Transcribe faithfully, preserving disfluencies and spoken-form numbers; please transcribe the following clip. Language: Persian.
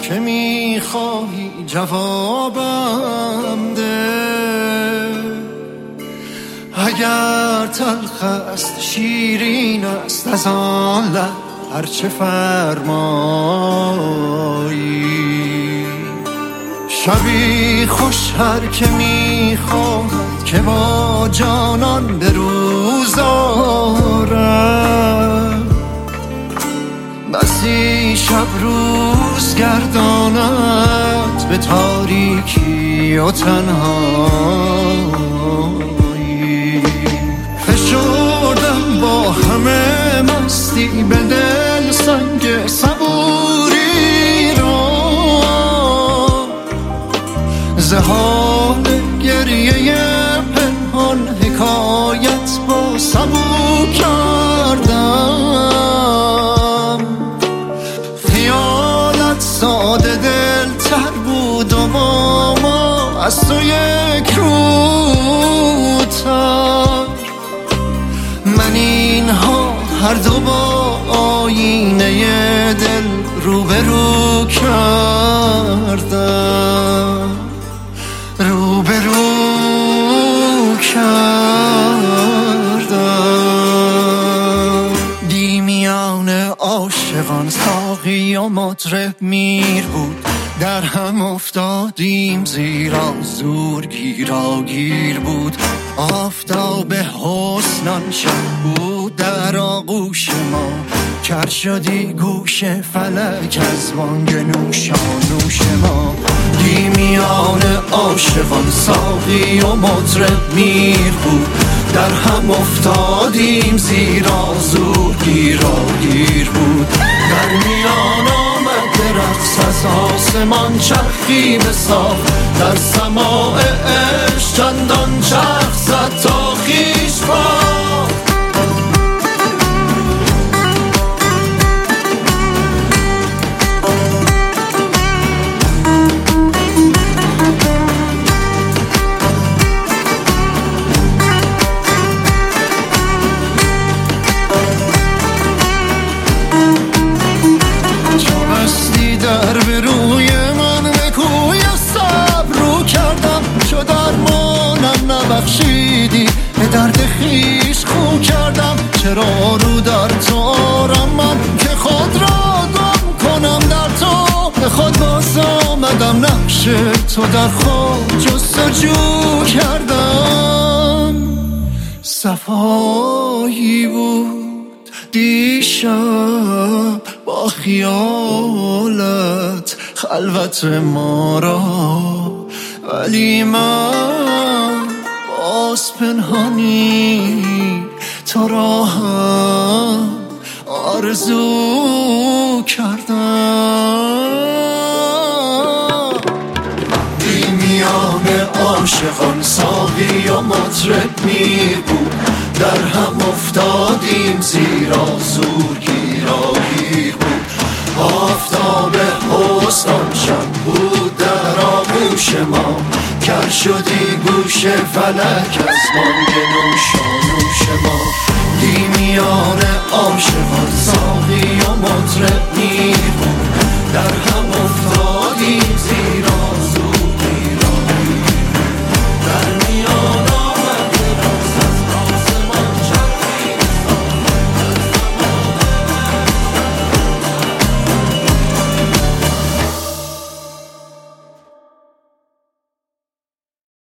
که میخواهی جوابم ده. اگر تلخ است شیرین است از آن لب هرچه فرمایی. شبی خوش هر که میخواهد که با جانان به روز آرد. بسی شب روز گرداند به تاریکی و تنهایی. فشردم با همه مستی به دل سنگ صبوری را. زهال گریه پنهان حکایت با سبو کردم. خیالت ساده دل تر بود و با ما از تو یک روتر. من اینها هر دو با آینه دل روبرو کردم، روبرو کردم. دی میان عاشقان ساقی و مطرب میر بود. در هم افتادیم زیرا زور گیراگیر بود. آفتاب حسنان شب بود در آغوش ما. کر شدی گوش فلک از بانگ نوشانوش ما. دی میان عاشقان ساقی و مطرب میر بود. در هم افتادیم زیرا زور گیراگیر بود. در میان آمد رقص از آسمان چرخی به صاف. در سماع عشق چندان چرخ زد تا خویش باخت. در به روی من به کوی صبر رو کردم. چو درمانم نبخشیدی به درد خیش خو کردم. چرا رو در تو آرم من که خود را گم کنم در تو. به خود باز آمدم نقش تو در خود جستجو کردم. صفایی بود دیشب با خیالت خلوت ما را. ولی من باز پنهانی تو را هم آرزو کردم. دی میان عاشقان ساقی و مطرب میر بود. در هم افتادیم زیرا زور گیراگیر بود. آفتاب حسنان شب بود در آغوش ما. کر شدی گوش فلک از بانگ نوشانوش ما. دی میان عاشقان ساقی و مطرب